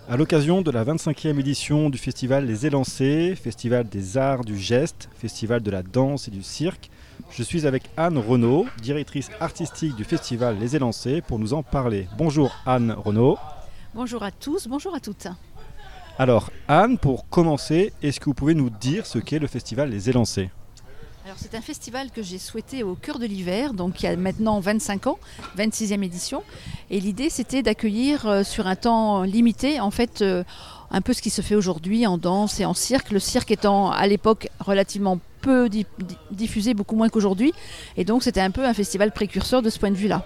À l'occasion de la 25e édition du festival Les Élancés, festival des arts du geste, festival de la danse et du cirque, je suis avec Anne Renaud, directrice artistique du festival Les Élancés, pour nous en parler. Bonjour Anne Renaud. Bonjour à tous, bonjour à toutes. Alors Anne, pour commencer, est-ce que vous pouvez nous dire ce qu'est le festival Les Élancés ? Alors c'est un festival que j'ai souhaité au cœur de l'hiver, donc il y a maintenant 25 ans, 26e édition. Et l'idée c'était d'accueillir sur un temps limité, en fait, un peu ce qui se fait aujourd'hui en danse et en cirque. Le cirque étant à l'époque relativement peu diffusé, beaucoup moins qu'aujourd'hui. Et donc c'était un peu un festival précurseur de ce point de vue-là.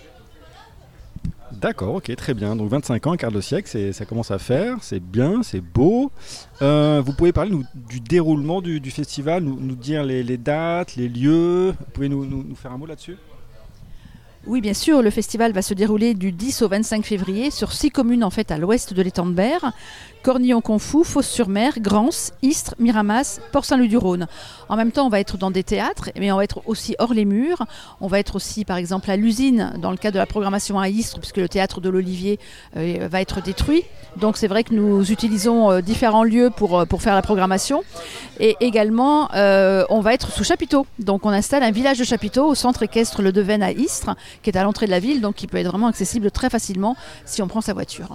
D'accord, ok, très bien. Donc 25 ans, un quart de siècle, ça commence à faire, c'est bien, c'est beau. Vous pouvez parler du déroulement du festival, nous dire les dates, les lieux. Vous pouvez nous faire un mot là-dessus ? Oui, bien sûr, le festival va se dérouler du 10 au 25 février sur 6 communes en fait à l'ouest de l'étang de Berre. Cornillon-Confou, Fos-sur-Mer, Grance, Istres, Miramas, Port-Saint-Loup-du-Rhône. En même temps, on va être dans des théâtres, mais on va être aussi hors les murs. On va être aussi, par exemple, à l'usine, dans le cadre de la programmation à Istres, puisque le théâtre de l'Olivier va être détruit. Donc c'est vrai que nous utilisons différents lieux pour faire la programmation. Et également, on va être sous chapiteau. Donc on installe un village de chapiteaux au centre équestre Le Devenne à Istres, qui est à l'entrée de la ville, donc qui peut être vraiment accessible très facilement si on prend sa voiture.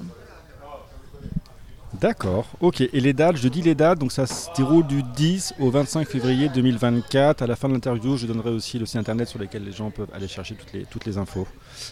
D'accord, ok. Et les dates, je dis les dates, donc ça se déroule du 10 au 25 février 2024. À la fin de l'interview, je donnerai aussi le site internet sur lequel les gens peuvent aller chercher toutes les infos.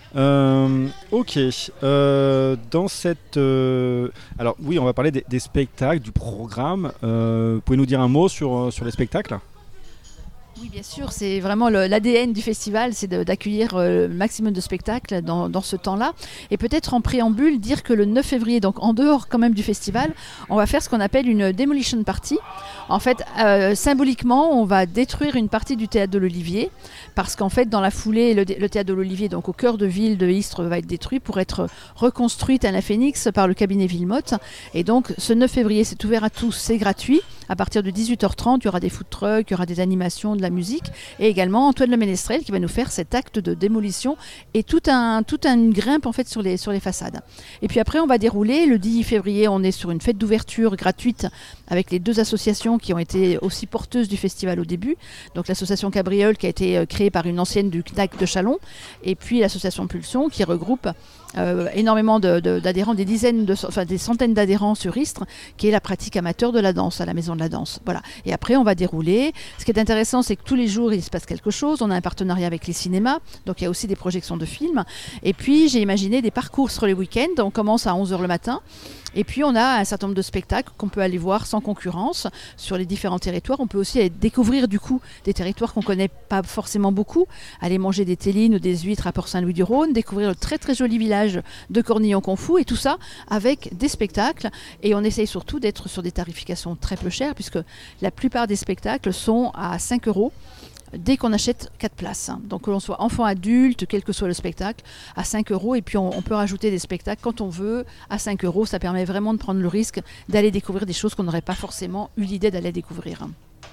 Ok. Dans cette... Alors oui, on va parler des spectacles, du programme. Pouvez-vous nous dire un mot sur les spectacles ? Oui, bien sûr, c'est vraiment l'ADN du festival, c'est d'accueillir le maximum de spectacles dans ce temps-là. Et peut-être en préambule, dire que le 9 février, donc en dehors quand même du festival, on va faire ce qu'on appelle une demolition party. En fait, symboliquement, on va détruire une partie du théâtre de l'Olivier, parce qu'en fait, dans la foulée, le théâtre de l'Olivier, donc au cœur de ville de Istres, va être détruit pour être reconstruite à la Phénix par le cabinet Villemotte. Et donc, ce 9 février, c'est ouvert à tous, c'est gratuit. À partir de 18h30, il y aura des food trucks, il y aura des animations, de la musique, et également Antoine Le Ménestrel qui va nous faire cet acte de démolition et toute une grimpe en fait sur les façades. Et puis après, on va dérouler le 10 février, on est sur une fête d'ouverture gratuite avec les deux associations qui ont été aussi porteuses du festival au début. Donc l'association Cabriole qui a été créée par une ancienne du CNAC de Châlons, et puis l'association Pulsion qui regroupe énormément d'adhérents, des centaines d'adhérents sur Istres, qui est la pratique amateur de la danse à la Maison de la Danse. Voilà. Et après, on va dérouler. Ce qui est intéressant, c'est que tous les jours, il se passe quelque chose. On a un partenariat avec les cinémas, donc il y a aussi des projections de films. Et puis, j'ai imaginé des parcours sur les week-ends. On commence à 11h le matin. Et puis, on a un certain nombre de spectacles qu'on peut aller voir sans concurrence sur les différents territoires. On peut aussi aller découvrir du coup des territoires qu'on ne connaît pas forcément beaucoup. Aller manger des télines ou des huîtres à Port-Saint-Loup-du-Rhône, découvrir le très très joli village de Cornillon-Confou, et tout ça avec des spectacles. Et on essaye surtout d'être sur des tarifications très peu chères, puisque la plupart des spectacles sont à 5 € dès qu'on achète 4 places. Donc que l'on soit enfant, adulte, quel que soit le spectacle, à 5 €. Et puis on peut rajouter des spectacles quand on veut à 5 €. Ça permet vraiment de prendre le risque d'aller découvrir des choses qu'on n'aurait pas forcément eu l'idée d'aller découvrir.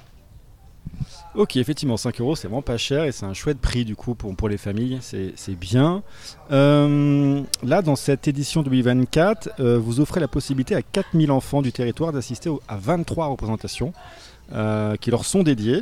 Ok, effectivement, 5 €, c'est vraiment pas cher et c'est un chouette prix du coup pour les familles, c'est bien. Là, dans cette édition 2024, vous offrez la possibilité à 4000 enfants du territoire d'assister à 23 représentations qui leur sont dédiées.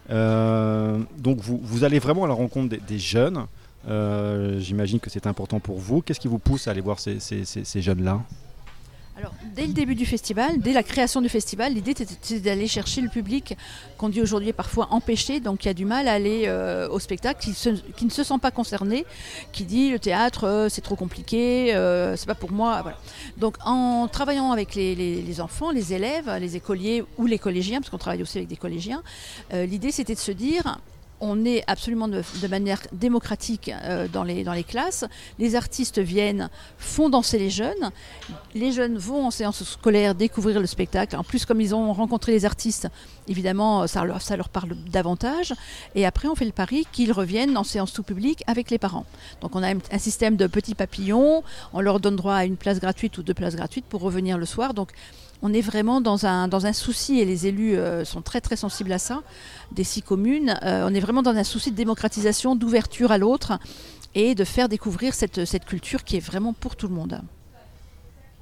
Donc vous allez vraiment à la rencontre des jeunes. J'imagine que c'est important pour vous. Qu'est-ce qui vous pousse à aller voir ces jeunes-là ? Alors, dès le début du festival, dès la création du festival, l'idée c'était d'aller chercher le public qu'on dit aujourd'hui est parfois empêché, donc qui a du mal à aller au spectacle, qui ne se sent pas concerné, qui dit le théâtre c'est trop compliqué, c'est pas pour moi. Voilà. Donc en travaillant avec les enfants, les élèves, les écoliers ou les collégiens, parce qu'on travaille aussi avec des collégiens, l'idée c'était de se dire... On est absolument de manière démocratique dans les classes. Les artistes viennent, font danser les jeunes vont en séance scolaire découvrir le spectacle. En plus, comme ils ont rencontré les artistes, évidemment, ça leur parle davantage. Et après, on fait le pari qu'ils reviennent en séance tout public avec les parents. Donc on a un système de petits papillons, on leur donne droit à une place gratuite ou 2 places gratuites pour revenir le soir. Donc on est vraiment dans un souci, et les élus sont très très sensibles à ça, des 6 communes. On est vraiment dans un souci de démocratisation, d'ouverture à l'autre et de faire découvrir cette culture qui est vraiment pour tout le monde.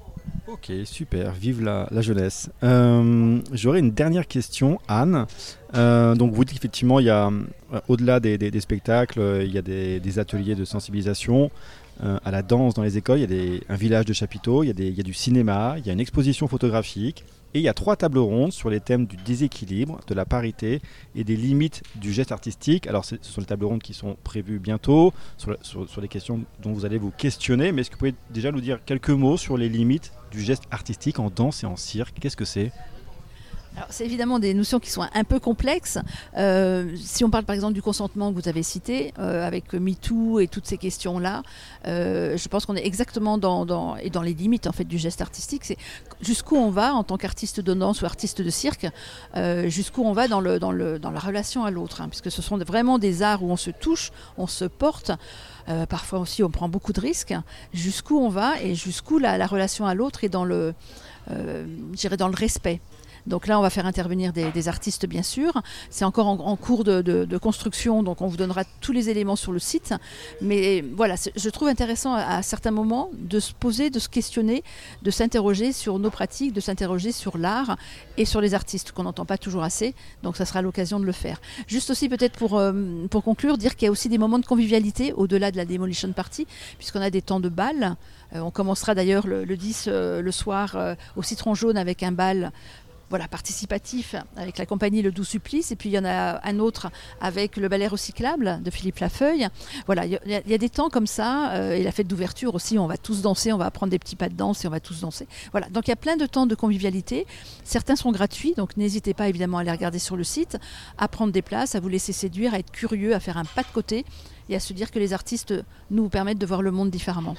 Ok, super, vive la jeunesse. J'aurais une dernière question, Anne. Donc vous dites qu'effectivement, il y a, au-delà des spectacles, il y a des ateliers de sensibilisation. À la danse dans les écoles, il y a un village de chapiteaux, il y a du cinéma, il y a une exposition photographique. Et il y a 3 tables rondes sur les thèmes du déséquilibre, de la parité et des limites du geste artistique. Alors ce sont les tables rondes qui sont prévues bientôt, sur les questions dont vous allez vous questionner. Mais est-ce que vous pouvez déjà nous dire quelques mots sur les limites du geste artistique en danse et en cirque? Qu'est-ce que c'est? Alors, c'est évidemment des notions qui sont un peu complexes. Si on parle par exemple du consentement que vous avez cité, avec MeToo et toutes ces questions-là, je pense qu'on est exactement dans les limites en fait, du geste artistique. C'est jusqu'où on va en tant qu'artiste de danse ou artiste de cirque, jusqu'où on va dans la relation à l'autre, hein, puisque ce sont vraiment des arts où on se touche, on se porte. Parfois aussi on prend beaucoup de risques. Jusqu'où on va et jusqu'où la relation à l'autre est dans le respect. Donc là, on va faire intervenir des artistes, bien sûr. C'est encore en cours de construction, donc on vous donnera tous les éléments sur le site. Mais voilà, je trouve intéressant à certains moments de se poser, de se questionner, de s'interroger sur nos pratiques, de s'interroger sur l'art et sur les artistes, qu'on n'entend pas toujours assez. Donc ça sera l'occasion de le faire. Juste aussi peut-être pour conclure, dire qu'il y a aussi des moments de convivialité au-delà de la Demolition Party, puisqu'on a des temps de bal. On commencera d'ailleurs le 10 le soir au Citron Jaune avec un bal participatif avec la compagnie Le Doux Supplice, et puis il y en a un autre avec le ballet recyclable de Philippe Lafeuille. Voilà, il y a des temps comme ça, et la fête d'ouverture aussi, on va tous danser, on va apprendre des petits pas de danse et on va tous danser. Voilà, donc il y a plein de temps de convivialité. Certains sont gratuits, donc n'hésitez pas évidemment à les regarder sur le site, à prendre des places, à vous laisser séduire, à être curieux, à faire un pas de côté et à se dire que les artistes nous permettent de voir le monde différemment.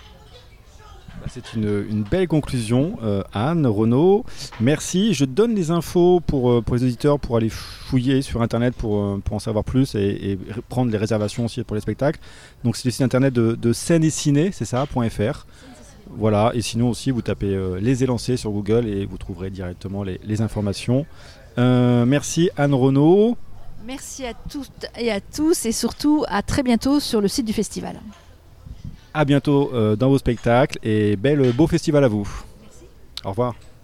C'est une belle conclusion, Anne, Renaud. Merci. Je donne les infos pour les auditeurs pour aller fouiller sur Internet pour en savoir plus et prendre les réservations aussi pour les spectacles. Donc c'est le site Internet de Scène et Ciné, c'est ça, .fr. Voilà. Et sinon aussi, vous tapez Les Élancés sur Google et vous trouverez directement les informations. Merci Anne, Renaud. Merci à toutes et à tous et surtout à très bientôt sur le site du festival. À bientôt dans vos spectacles et beau festival à vous. Merci. Au revoir.